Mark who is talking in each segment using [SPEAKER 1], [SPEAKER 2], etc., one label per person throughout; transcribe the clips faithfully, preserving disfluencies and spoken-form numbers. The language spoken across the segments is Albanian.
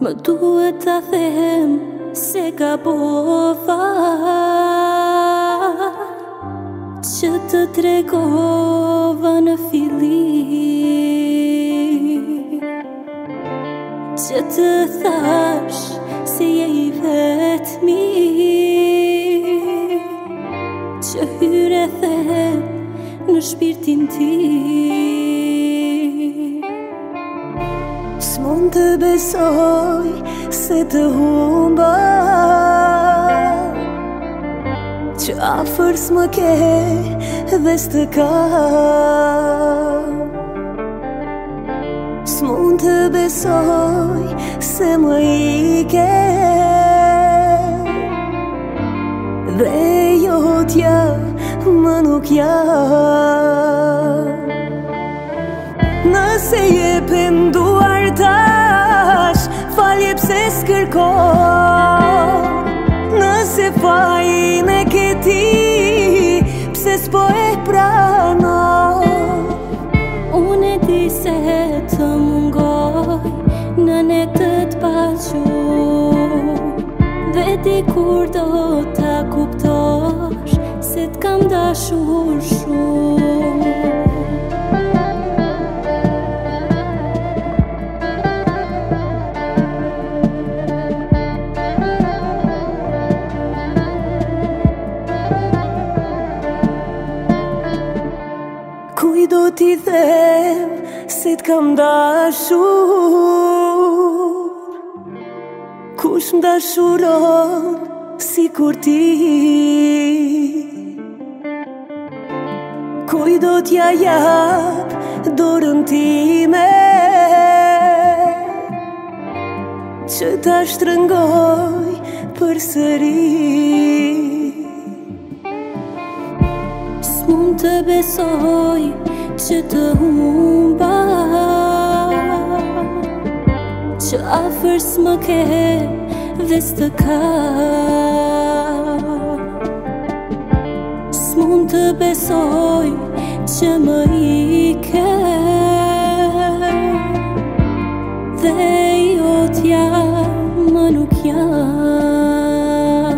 [SPEAKER 1] Më duhet ta them se gabova që të tregova në fillim, që të thash se je i vetmi, që hyre them në shpirtin tim.
[SPEAKER 2] S'mund të besoj se të humba, që afër s'më ke dhe s'të kam. S'mund të besoj se më ike dhe jotja më nuk jam. Nëse je penduar tash, falje pse s'kërkon. Nëse fajin e ke ti, pse s'po e pranon.
[SPEAKER 1] Unë e di se të mungoj në netët pa gjuhë, dhe dikur do ta kuptosh se t'kam dashur shumë.
[SPEAKER 2] Kuj do t'i them se t'kam dashur, kush m'dashuron si kur ti. Kuj do t'ja jap dorën time, që ta shtrëngoj përsëri.
[SPEAKER 1] S'mund të besoj që të humba, që afër s'më ke dhe s'të kam. S'mund të besoj që më ike dhe jotja më nuk jam.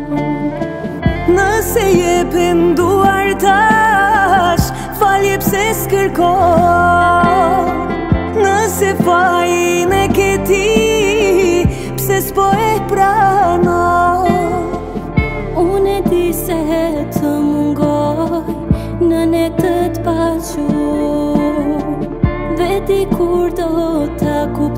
[SPEAKER 2] Nëse je penduar tash, falje pse s'kërkon. Nëse fajin e ke ti, pse s'po e pranon.
[SPEAKER 1] Unë e di se të mungoj në netët pa gjuhë, dhe dikur do ta kuptoj